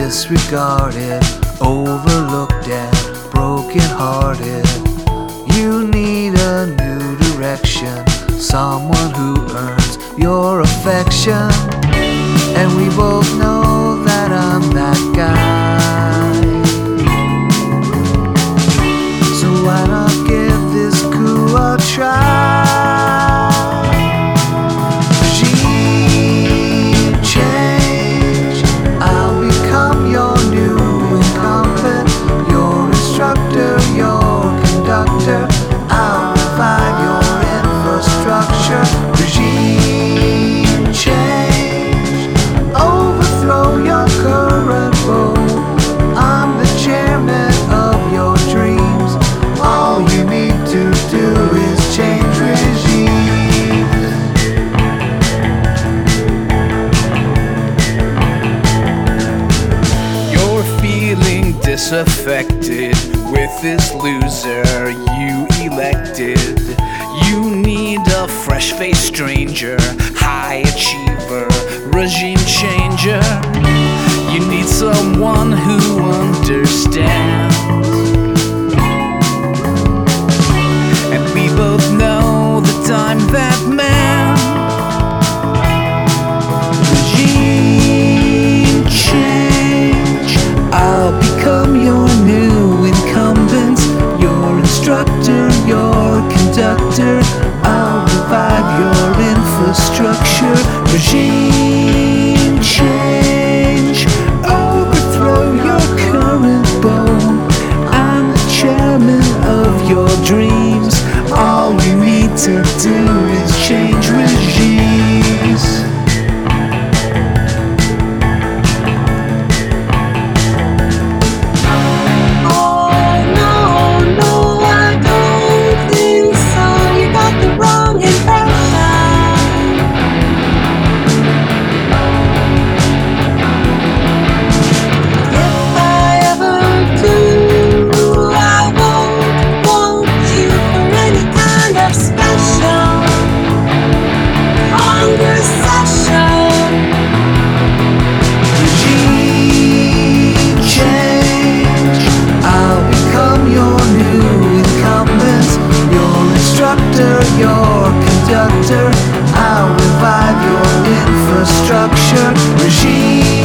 disregarded, overlooked and broken-hearted. You need a new direction, someone who earns your affection. And we both know that I'm that guy. So why not give this coup a try? Regime change, I'll become your new incumbent, your instructor, your conductor. I'll revive your infrastructure. Regime change, overthrow your current role. I'm the chairman of your dreams. All you need to do is change regime. You're feeling disaffected with this loser you elected. You need a fresh-faced stranger, high achiever, regime changer. You need someone who understands. And we both know that I'm that man. Regime change, I'll become your new incumbent, your instructor, your conductor. I'll revive your infrastructure. Regime change, overthrow your current bone. I'm the chairman of your dreams. All you need to do is change regimes. Your conductor, I'll revive your infrastructure. Regime